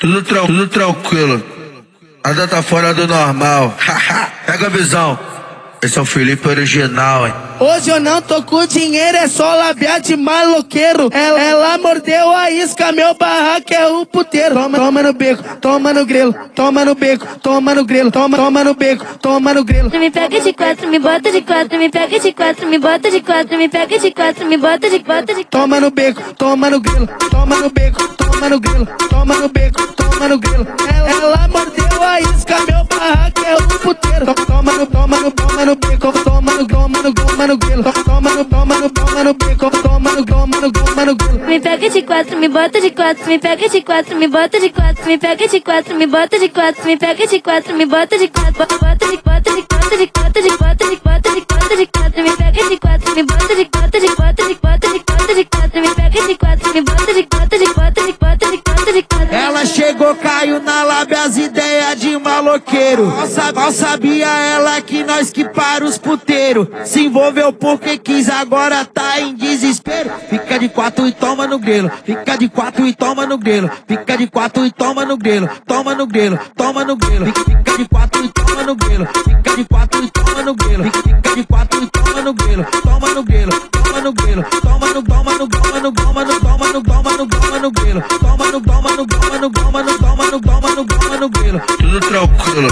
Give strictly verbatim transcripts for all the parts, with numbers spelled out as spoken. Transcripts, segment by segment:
Tudo, tran tudo tranquilo. Nada tá fora do normal. Pega a visão. Esse é o Felipe original, hein? Hoje eu não tô com dinheiro, é só labiar de maloqueiro. Ela, ela mordeu a isca, meu barraco é o puteiro. Toma, toma no beco, toma no grelo, toma no beco, toma no grelo, toma, toma no beco, toma no grelo. Me pega de quatro, me bota de quatro, me pega de quatro, me bota de quatro, me pega de quatro, me bota de bota de. Toma no beco, toma no grelo, toma no beco, toma no grelo, toma no beco, toma no grelo. Ela, ela mordeu a isca, meu barraco é o puteiro. Toma no, toma no, toma no beco, toma no, toma no, toma no grelo, toma no, toma no, toma no beco, toma no, toma no, toma no grelo. Me pega de quatro, me bota de quatro, me pega de quatro, me bota de quatro, me pega de quatro, me bota de quatro, me pega de quatro, me bota de quatro, bota de bota de bota de bota de bota de bota de bota de quatro, me pega de quatro, me bota de bota de bota de bota de bota de quatro, me pega de quatro, me bota de bota de bota de bota de bota de quatro. Ela chegou, caiu na lábia as ideias de maloqueiro. Mal, mal sabia ela que nós que para os puteiros. Se envolveu porque quis, agora tá em desespero. Fica de quatro e toma no grelo, fica de quatro e toma no grelo, fica de quatro e toma no grelo, toma no grelo, toma no grelo. Fica de quatro e toma no grelo, fica de quatro e toma no grelo, fica de quatro e toma no grelo, toma no grelo, toma no grelo, toma no, toma no, toma no, toma no, toma no, toma no, toma no grelo, toma no, toma no, toma no, toma no, toma no, toma no, toma no grelo. Tudo tranquilo.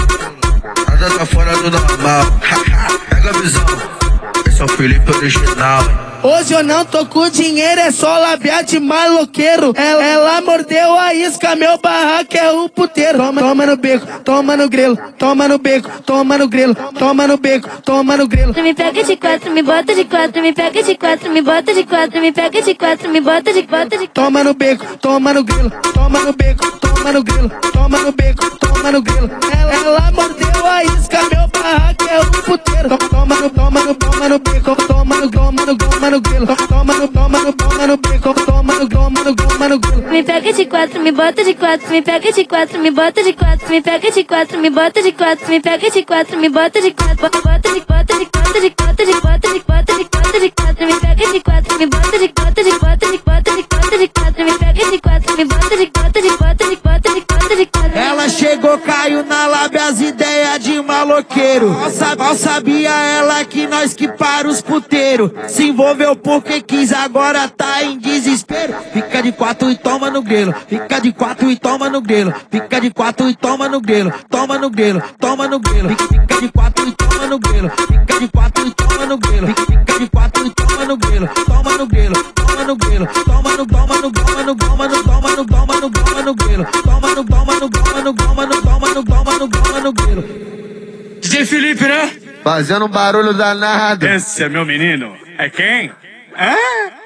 Nada tá fora do normal. Pega a visão. Esse é o Felipe original, hein? Hoje eu não tô com dinheiro, é só labiar de maloqueiro. Ela, ela mordeu a isca, meu barraco é o puteiro. Toma, toma no beco, toma no grelo, toma no beco, toma no grelo, toma no beco, toma no grelo. Me pega de quatro, me bota de quatro, me pega de quatro, me bota de quatro, me pega de quatro, me bota de bota de. Toma no beco, toma no grelo, toma no beco, toma no grelo, toma no beco, toma no grelo. Ela, ela mordeu a isca, meu barraco é o puteiro. Toma no, toma no, toma no beco, toma no, toma no, toma no grelo, toma no, toma no, toma no beco, toma no, toma no, toma no grelo. Me pega de quatro, me bota de quatro, me pega de quatro, me bota de quatro, me pega de quatro, me bota de quatro, me pega de quatro, me bota de quatro, bota de bota de bota de bota de bota de bota de bota de quatro, me pega de quatro, me bota de bota de bota de bota de bota de quatro, me pega de quatro, me bota de bota de bota de bota de bota de quatro. Ela chegou, caiu na lábia as ideias de maloqueiro. Mal, mal sabia ela que nós que para os puteiros. Se envolveu porque quis, agora tá em desespero. Fica de quatro e toma no grelo, fica de quatro e toma no grelo, fica de quatro e toma no grelo, toma no grelo, toma no grelo. Fica de quatro e toma no grelo, fica de quatro e toma no grelo, fica de quatro e toma no grelo, toma no grelo, toma no grelo, toma no, toma no, toma no, toma no, toma no, toma no, toma no grelo, toma no, toma no, toma no, toma no, toma no, toma no, toma no grelo. D J Felipe, né? Fazendo um barulho danado. Esse é meu menino. É quem? Ah?